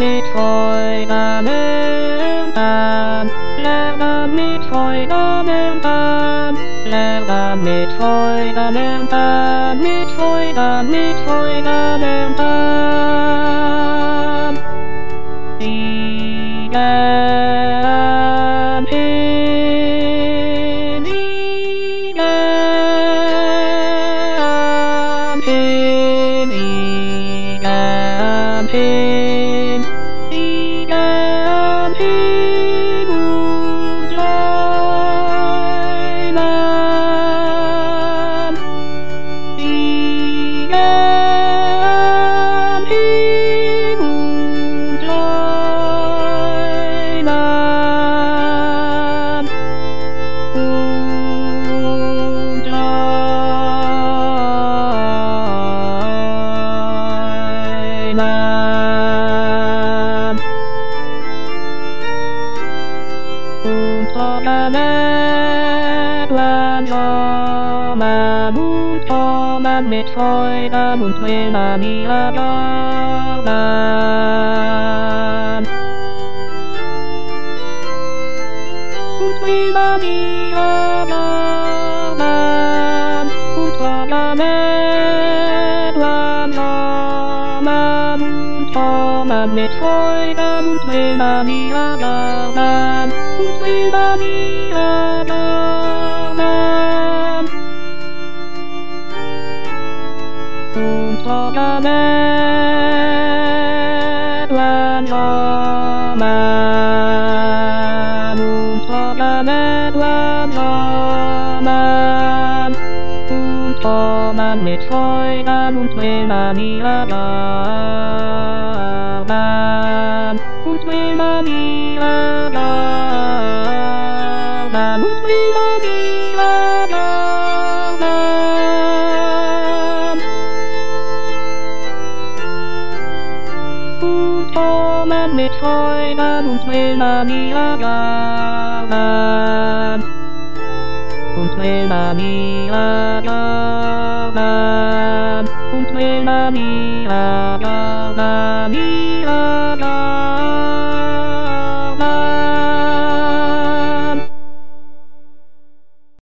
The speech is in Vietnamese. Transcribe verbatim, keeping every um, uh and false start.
mi thôi na men tam la la mi thôi na men tam la la mi thôi na men tam mi thôi na mi thôi na men tam mi nam hi mi nam hi mi nam hi mi nam hi bu lai nam mi nam hi bu lai nam bu lai nam un to na me đoan cho mà muốn cho mà mệt thôi đã muốn thuê mà mi la đó nam muốn thuê mà mi la đó nam muốn cho na me đoan cho mà muốn cho mà mệt thôi đã muốn thuê mà mi la đó nam muốn thuê mà mi la đó nam un to na me đoan cho mà un to na me đoan cho mà un to mà mệt thôi đã muốn thuê mà mi la đó nam muốn thuê mà mi la đó nam muốn thuê mà mi la đó nam un to mà mệt thôi đã muốn thuê mà mi la đó nam muốn thuê mà mi la đó nam muốn thuê mà mi la đó nam mi la đó